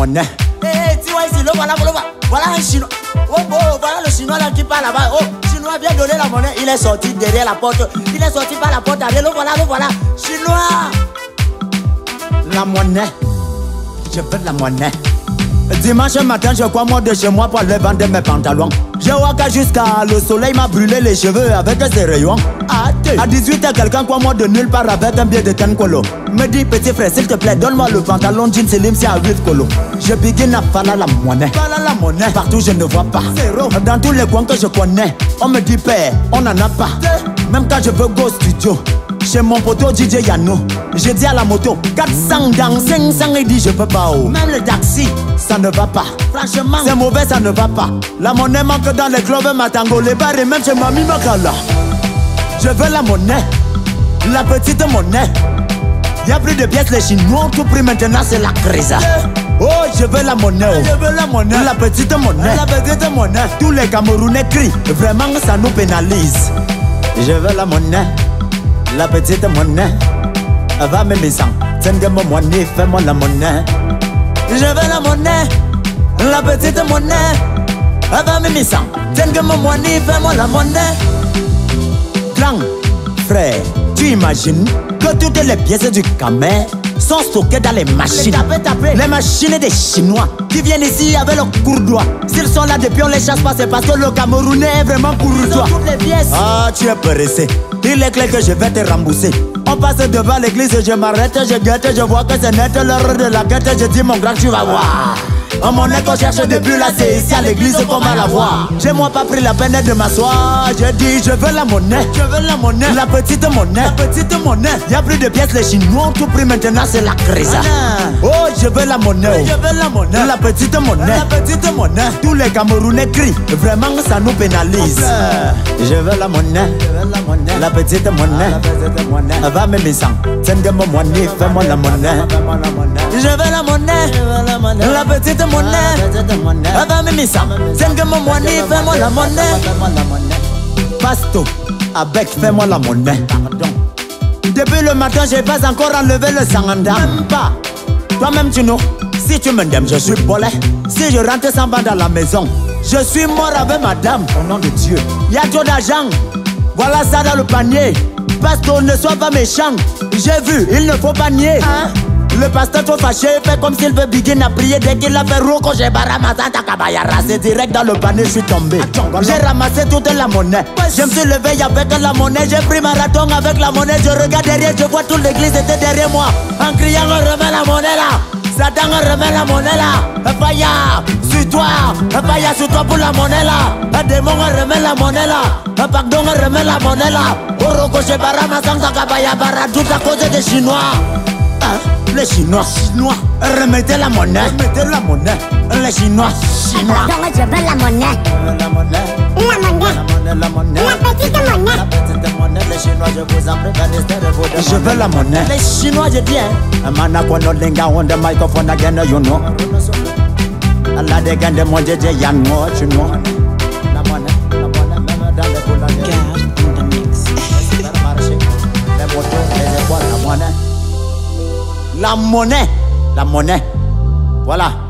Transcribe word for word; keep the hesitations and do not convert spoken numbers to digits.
monnaie. Eh, hey, tu vois ici, le voilà, voilà, voilà un chinois. Oh, oh, voilà le chinois là qui parle là-bas. Oh, chinois vient donner la monnaie. Il est sorti derrière la porte. Il est sorti par la porte. Allez, le voilà, le voilà. Chinois. La monnaie. Je veux de la monnaie. Dimanche matin, je crois moi de chez moi pour aller vendre mes pantalons. Je vois que jusqu'à le soleil m'a brûlé les cheveux avec ses rayons. À dix-huit heures, quelqu'un croit moi de nulle part avec un billet de ten colo. Me dit petit frère, s'il te plaît, donne-moi le pantalon jean Slim, c'est à huit colo. Je begin à parler la monnaie. la monnaie. Partout je ne vois pas. Zéro. Dans tous les coins que je connais, on me dit père, on n'en a pas. Même quand je veux go au studio, chez mon poteau D J Yano, j'ai dit à la moto quatre cents dans cinq cents, il dit je peux pas. Oh. Même le taxi, ça ne va pas. Franchement, c'est mauvais, ça ne va pas. La monnaie manque dans les clubs, Matango, les bars et même chez Mami Makala. Je veux la monnaie, la petite monnaie. Y'a plus de pièces, les Chinois ont tout pris, maintenant c'est la crise. Oh, je veux la monnaie, oh. Je veux la monnaie, la petite monnaie. La petite monnaie. Tous les Camerounais crient, vraiment ça nous pénalise. Je veux la monnaie, la petite monnaie. Va me mes sangs, tiens mon monnaie, fais-moi la monnaie. Je veux la monnaie, la petite monnaie. Va me mes sangs, tiens mon monnaie, fais-moi la monnaie. Grand frère, tu imagines que toutes les pièces du Camer sont stockées dans les machines. Les, taper, taper. Les machines des Chinois qui viennent ici avec leur courdois. S'ils sont là depuis on les chasse pas, c'est parce que le Camerounais est vraiment courtois. Toutes les pièces. Ah, tu es pressé. Il est clair que je vais te rembourser. On passe devant l'église, je m'arrête, je guette, je vois que c'est net l'heure de la guette. Je dis mon grand, tu vas voir. En monnaie qu'on cherche depuis là, c'est ici à l'église qu'on va la voir. J'ai moi pas pris la peine de m'asseoir. Je dis je veux la monnaie, je veux la monnaie, la petite monnaie, la petite monnaie. Y'a plus de pièces, les Chinois ont tout pris, maintenant c'est la crise. Oh, je veux la monnaie, je veux la monnaie, la petite monnaie, la petite monnaie. Tous les Camerounais crient, vraiment ça nous pénalise. Je veux la monnaie, je veux la monnaie, la petite monnaie, la petite monnaie. Va me mes sangs, tiens de mon monnaie, fais-moi la monnaie. Je veux la monnaie, je veux la monnaie, la petite monnaie. Va me mes sangs, tiens de mon monnaie, fais-moi la monnaie. Pasto, avec fais-moi la monnaie. Depuis le matin, j'ai pas encore enlevé le sang en dame. Même pas. Toi-même tu know, si tu m'aimes, je suis bolé. Si je rentre sans bande à la maison, je suis mort avec madame. Au nom de Dieu, y'a trop d'argent. Voilà ça dans le panier. Pasteur, ne sois pas méchant. J'ai vu, il ne faut pas nier. Hein? Le pasteur trop fâché, fait comme s'il veut begin à prier. Dès qu'il a fait roko, j'ai baramassé ta kabayara. C'est direct dans le panier, je suis tombé. J'ai ramassé toute la monnaie. Je me suis levé avec la monnaie. J'ai pris ma raton avec la monnaie. Je regarde derrière, je vois toute l'église était derrière moi. En criant, on remet la monnaie là. Satan, on remet la monnaie là. Faya, sur toi. Faya, sur toi pour la monnaie là. Démon, on remet la monnaie là. Pardon, on remet la monnaie là. Oroko, j'ai baramassé ta kabayara. Tout à cause des Chinois. Les Chinois, Chinois, remettez la monnaie, remettez la monnaie. Les Chinois, Chinois. Donc je veux la monnaie, la monnaie, la monnaie, la monnaie, la petite monnaie, la petite monnaie. Les Chinois, je vous en prie, je veux la monnaie. Les Chinois, je dis hein. Mana kono linga on the microphone again, you know. Allah de gande mon J J Yango, tu know. La monnaie, la monnaie, même dans les couleurs. God in the mix. Les motos, les étoiles, la monnaie. La monnaie, la monnaie, voilà.